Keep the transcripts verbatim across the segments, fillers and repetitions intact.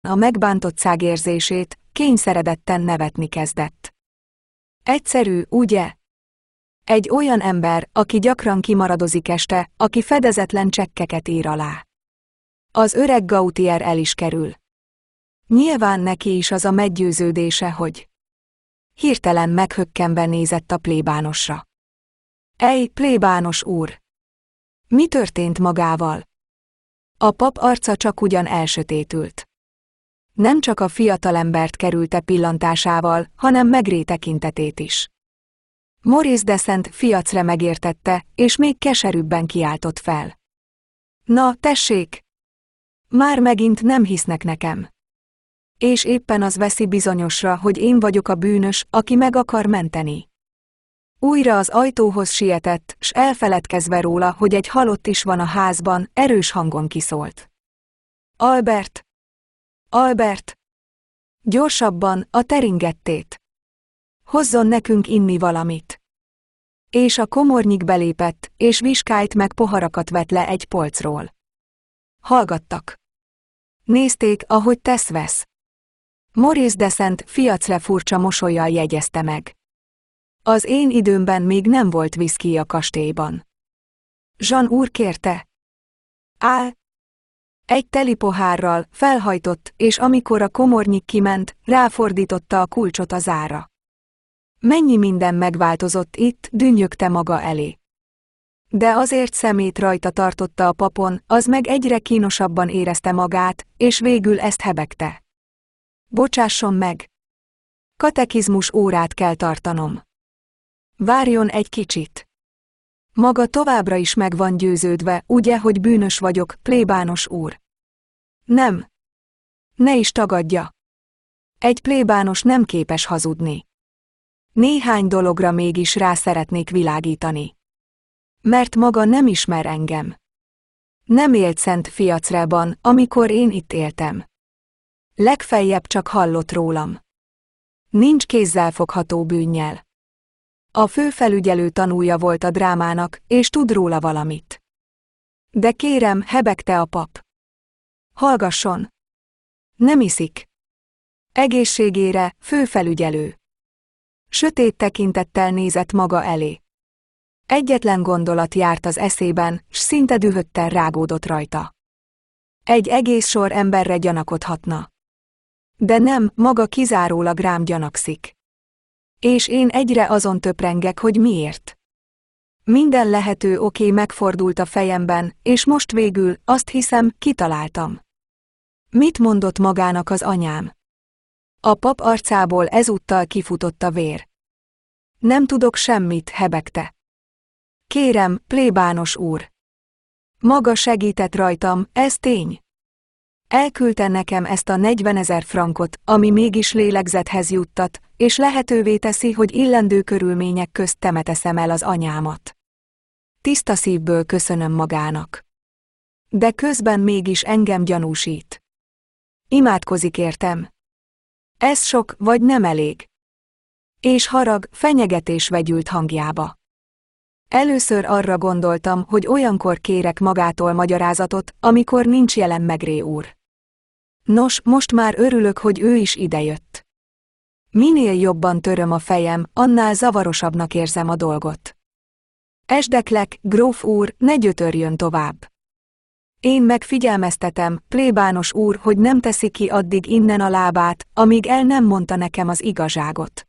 a megbántottság érzését, kényszeredetten nevetni kezdett. Egyszerű, ugye? Egy olyan ember, aki gyakran kimaradozik este, aki fedezetlen csekkeket ír alá. Az öreg Gautier el is kerül. Nyilván neki is az a meggyőződése, hogy... Hirtelen meghökkenve nézett a plébánosra. Ej, plébános úr! Mi történt magával? A pap arca csak ugyan elsötétült. Nem csak a fiatalembert kerülte pillantásával, hanem Maigret tekintetét is. Maurice de Saint-Fiacre megértette, és még keserűbben kiáltott fel. Na, tessék! Már megint nem hisznek nekem. És éppen az veszi bizonyosra, hogy én vagyok a bűnös, aki meg akar menteni. Újra az ajtóhoz sietett, s elfeledkezve róla, hogy egy halott is van a házban, erős hangon kiszólt. Albert! Albert! Gyorsabban, a teringettét! Hozzon nekünk inni valamit! És a komornyik belépett, és viskájt meg poharakat vett le egy polcról. Hallgattak. Nézték, ahogy tesz-vesz. Maurice de Saint-Fiacre furcsa mosollyal jegyezte meg. Az én időmben még nem volt viszki a kastélyban. Jean úr kérte. Áll. Egy teli pohárral, felhajtott, és amikor a komornyik kiment, ráfordította a kulcsot a zára. Mennyi minden megváltozott itt, dünnyögte maga elé. De azért szemét rajta tartotta a papon, az meg egyre kínosabban érezte magát, és végül ezt hebegte. Bocsásson meg! Katekizmus órát kell tartanom. Várjon egy kicsit. Maga továbbra is meg van győződve, ugye, hogy bűnös vagyok, plébános úr? Nem. Ne is tagadja. Egy plébános nem képes hazudni. Néhány dologra mégis rá szeretnék világítani. Mert maga nem ismer engem. Nem élt Saint-Fiacre-ban, amikor én itt éltem. Legfeljebb csak hallott rólam. Nincs kézzelfogható bűnnyel. A főfelügyelő tanúja volt a drámának, és tud róla valamit. De kérem, hebegte a pap. Hallgasson! Nem iszik. Egészségére, főfelügyelő. Sötét tekintettel nézett maga elé. Egyetlen gondolat járt az eszében, s szinte dühötten rágódott rajta. Egy egész sor emberre gyanakodhatna. De nem, maga kizárólag rám gyanakszik. És én egyre azon töprengek, hogy miért. Minden lehető oké megfordult a fejemben, és most végül, azt hiszem, kitaláltam. Mit mondott magának az anyám? A pap arcából ezúttal kifutott a vér. Nem tudok semmit, hebegte. Kérem, plébános úr. Maga segített rajtam, ez tény. Elküldte nekem ezt a negyvenezer frankot, ami mégis lélegzethez juttat, és lehetővé teszi, hogy illendő körülmények közt temeteszem el az anyámat. Tiszta szívből köszönöm magának. De közben mégis engem gyanúsít. Imádkozik értem. Ez sok, vagy nem elég? És harag, fenyegetés vegyült hangjába. Először arra gondoltam, hogy olyankor kérek magától magyarázatot, amikor nincs jelen Maigret úr. Nos, most már örülök, hogy ő is idejött. Minél jobban töröm a fejem, annál zavarosabbnak érzem a dolgot. Esdeklek, gróf úr, ne gyötörjön tovább. Én meg figyelmeztetem, plébános úr, hogy nem teszi ki addig innen a lábát, amíg el nem mondta nekem az igazságot.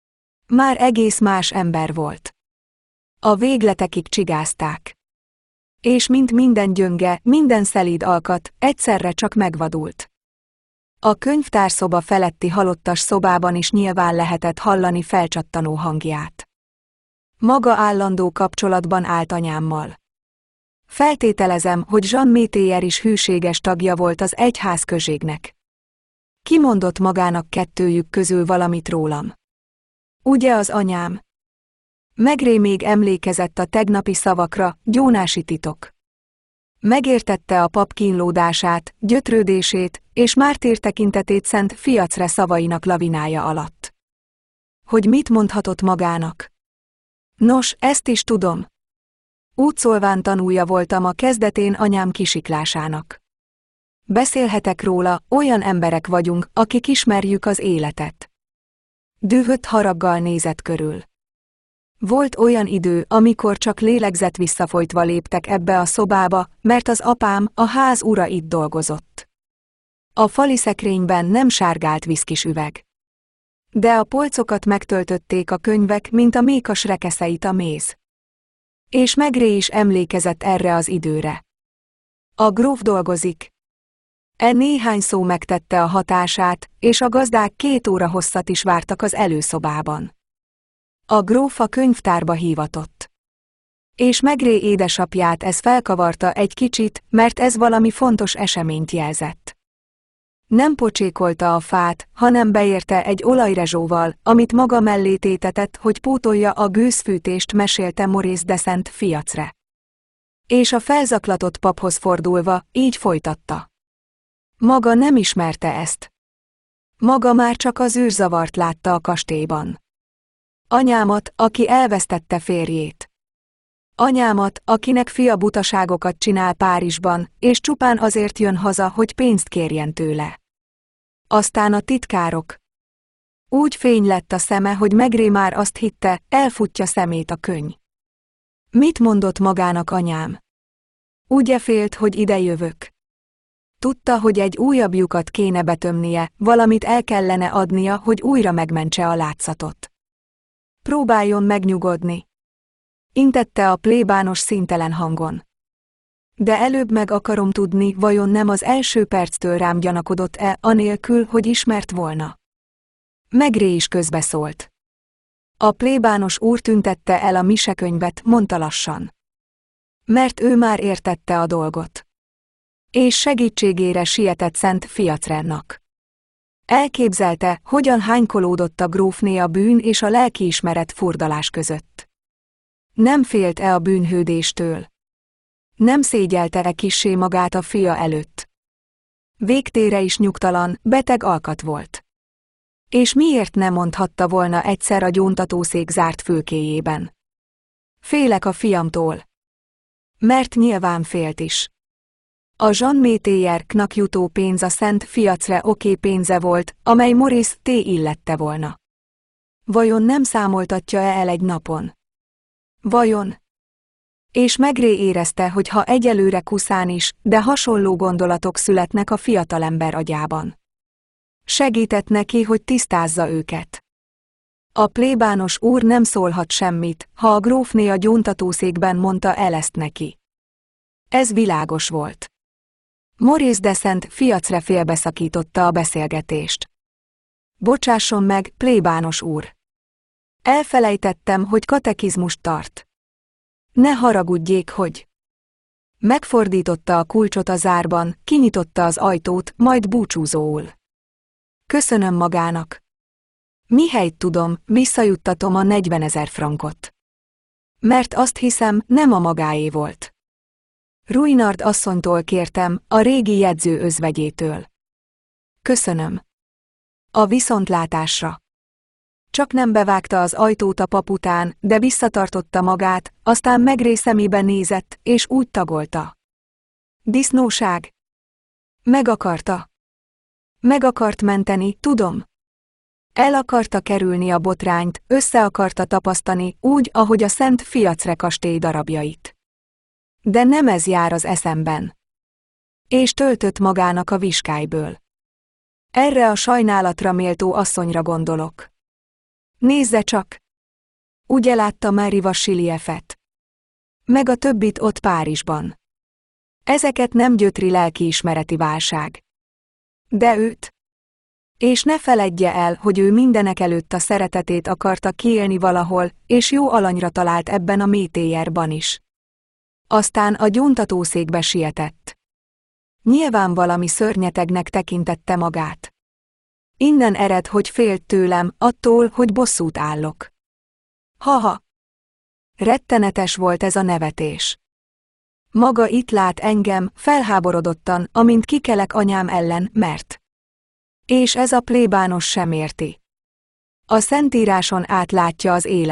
Már egész más ember volt. A végletekig csigázták. És mint minden gyönge, minden szelíd alkat, egyszerre csak megvadult. A könyvtárszoba feletti halottas szobában is nyilván lehetett hallani felcsattanó hangját. Maga állandó kapcsolatban állt anyámmal. Feltételezem, hogy Jean Métayer is hűséges tagja volt az egyházközségnek. Kimondott magának kettőjük közül valamit rólam. Ugye az anyám? Maigret még emlékezett a tegnapi szavakra, gyónási titok. Megértette a pap kínlódását, gyötrődését, és mártír tekintetét Saint-Fiacre szavainak lavinája alatt. Hogy mit mondhatott magának? Nos, ezt is tudom. Útszólván tanúja voltam a kezdetén anyám kisiklásának. Beszélhetek róla, olyan emberek vagyunk, akik ismerjük az életet. Dühött haraggal nézett körül. Volt olyan idő, amikor csak lélegzet visszafolytva léptek ebbe a szobába, mert az apám, a ház ura itt dolgozott. A fali szekrényben nem sárgált viszkis üveg. De a polcokat megtöltötték a könyvek, mint a mékas rekeszeit a méz. És Maigret is emlékezett erre az időre. A gróf dolgozik. E néhány szó megtette a hatását, és a gazdák két óra hosszat is vártak az előszobában. A gróf a könyvtárba hívatott. És Maigret édesapját ez felkavarta egy kicsit, mert ez valami fontos eseményt jelzett. Nem pocsékolta a fát, hanem beérte egy olajrezsóval, amit maga mellé tétetett, hogy pótolja a gőzfűtést, mesélte Maurice de Saint-Fiacre. És a felzaklatott paphoz fordulva, így folytatta. Maga nem ismerte ezt. Maga már csak az űrzavart látta a kastélyban. Anyámat, aki elvesztette férjét. Anyámat, akinek fia butaságokat csinál Párizsban, és csupán azért jön haza, hogy pénzt kérjen tőle. Aztán a titkárok. Úgy fény lett a szeme, hogy Maigret már azt hitte, elfutja szemét a könny. Mit mondott magának anyám? Ugye félt, hogy ide jövök? Tudta, hogy egy újabb lyukat kéne betömnie, valamit el kellene adnia, hogy újra megmentse a látszatot. Próbáljon megnyugodni. Intette a plébános színtelen hangon. De előbb meg akarom tudni, vajon nem az első perctől rám gyanakodott-e, anélkül, hogy ismert volna. Maigret is közbeszólt. A plébános úr tüntette el a misekönyvet, mondta lassan. Mert ő már értette a dolgot. És segítségére sietett Saint-Fiacre-nak. Elképzelte, hogyan hánykolódott a grófné a bűn és a lelkiismeret furdalás között. Nem félt-e a bűnhődéstől? Nem szégyelte-e kissé magát a fia előtt? Végtére is nyugtalan, beteg alkat volt. És miért nem mondhatta volna egyszer a gyóntatószék zárt fülkéjében? Félek a fiamtól. Mert nyilván félt is. A Jean Métayer-knak jutó pénz a Saint-Fiacre oké pénze volt, amely Maurice T. illette volna. Vajon nem számoltatja-e el egy napon? Vajon? És Maigret érezte, hogy ha egyelőre kuszán is, de hasonló gondolatok születnek a fiatalember agyában. Segített neki, hogy tisztázza őket. A plébános úr nem szólhat semmit, ha a grófné a gyóntatószékben mondta el ezt neki. Ez világos volt. Maurice de Saint-Fiacre félbeszakította a beszélgetést. Bocsásson meg, plébános úr. Elfelejtettem, hogy katekizmust tart. Ne haragudjék, hogy... Megfordította a kulcsot a zárban, kinyitotta az ajtót, majd búcsúzóul. Köszönöm magának. Mihelyt tudom, visszajuttatom a negyvenezer frankot. Mert azt hiszem, nem a magáé volt. Ruinard asszonytól kértem, a régi jegyző özvegyétől. Köszönöm. A viszontlátásra. Csak nem bevágta az ajtót a pap után, de visszatartotta magát, aztán Maigret szemébe nézett, és úgy tagolta. Disznóság. Meg akarta. Meg akart menteni, tudom. El akarta kerülni a botrányt, össze akarta tapasztani, úgy, ahogy a Saint-Fiacre kastély darabjait. De nem ez jár az eszemben. És töltött magának a viskályből. Erre a sajnálatra méltó asszonyra gondolok. Nézze csak! Ugye látta Marie Vassilieffet? Meg a többit ott Párizsban. Ezeket nem gyötri lelkiismereti válság. De őt? És ne feledje el, hogy ő mindenek előtt a szeretetét akarta kiélni valahol, és jó alanyra talált ebben a Métayerban is. Aztán a gyóntatószékbe sietett. Nyilván valami szörnyetegnek tekintette magát. Innen ered, hogy félt tőlem, attól, hogy bosszút állok. Haha! Rettenetes volt ez a nevetés. Maga itt lát engem, felháborodottan, amint kikelek anyám ellen, mert... És ez a plébános sem érti. A Szentíráson átlátja az élet.